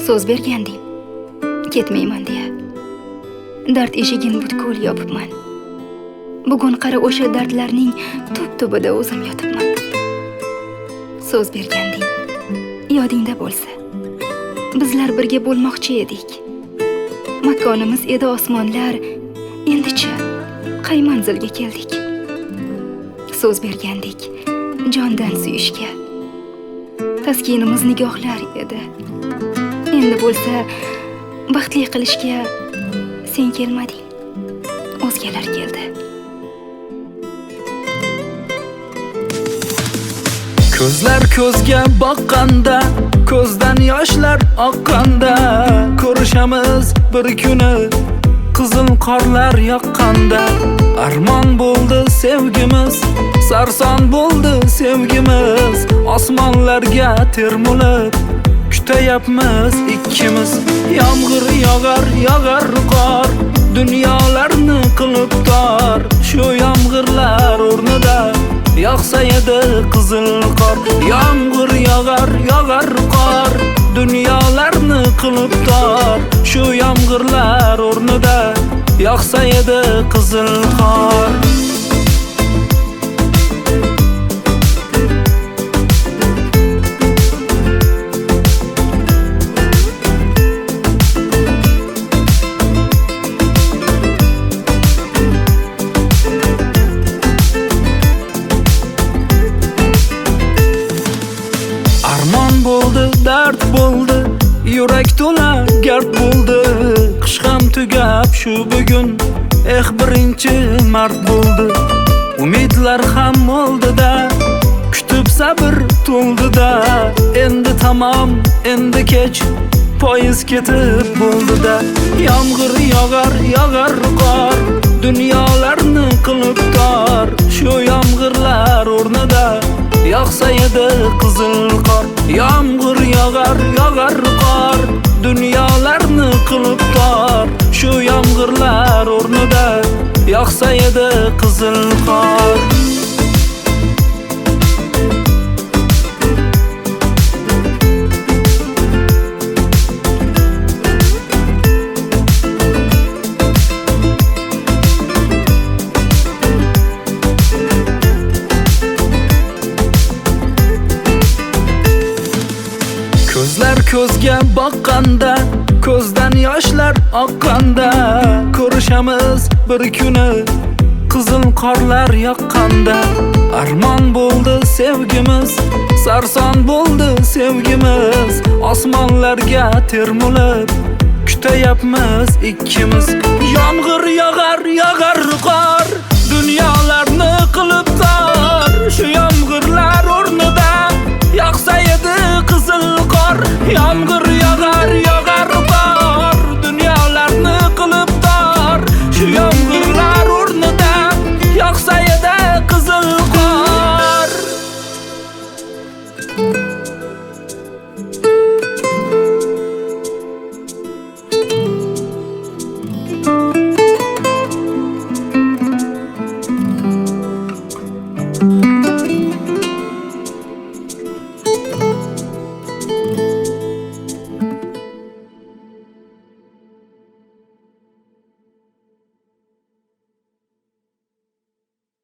So'z bergandim, ketmayman deya. Dard eshigin butkul yopibman. Bugun qara o'sha dardlarning tub-tubida o'zim yotibman. So'z bergandim, yodingda bo'lsa. Bizlar birga bo'lmoqchi edik. Makonimiz edi osmonlar, endicha qay manzilga keldik? So'z bergandik, jondan suyishga. Taskinimiz nigohlar edi. Endi bo'lsa baxtli qilishga sen kelmading, o'zgalar keldi. Ko'zlar ko'zga boqqanda, ko'zdan yoshlar oqqanda, ko'rishamiz bir kuni qizil qorlar yoqqanda. Armon bo'ldi sevgimiz, sarson bo'ldi sevgimiz, osmonlarga termulib kutayapmiz ikkimiz. Yomg'ir yog'ar, yog'ar qor, dunyolarni qilib tor. Shu yomg'irlar o'rnida yoqsa edi qizil qor. Yomg'ir yog'ar, yog'ar qor, dunyolarni qilib tor. Shu yomg'irlar o'rnida yoqsa edi qizil qor. Armon bo'ldi, dard bo'ldi, yurak to'la gard bo'ldi. Qish ham tugab shu bugun, birinchi mart bo'ldi. Umidlar ham o'ldi-da, kutib sabr to'ldi-da. Endi tamom, endi kech, poyiz ketib bo'ldi-da. Yomg'ir yog'ar, yog'ar qor, dunyolarni qilib tor. Shu yomg'irlar o'rnida yoqsa edi qizil qor. Yomg'ir yog'ar, yog'ar qor, dunyolarni qilib tor. Shu yomg'irlar o'rnida yoqsa edi qizil qor. Ko'zlar ko'zga boqqanda, ko'zdan yoshlar oqqanda, ko'rishamiz bir kuni qizil qorlar yoqqanda. Armon bo'ldi sevgimiz, sarson bo'ldi sevgimiz, osmonlarga termulib kutayapmiz ikkimiz. Yomg'ir yog'ar, yog'ar qor, dunyolarni qilib tor. Shu yomg'irlar o'rnida yoqsa edi qizil qor. Yomg'ir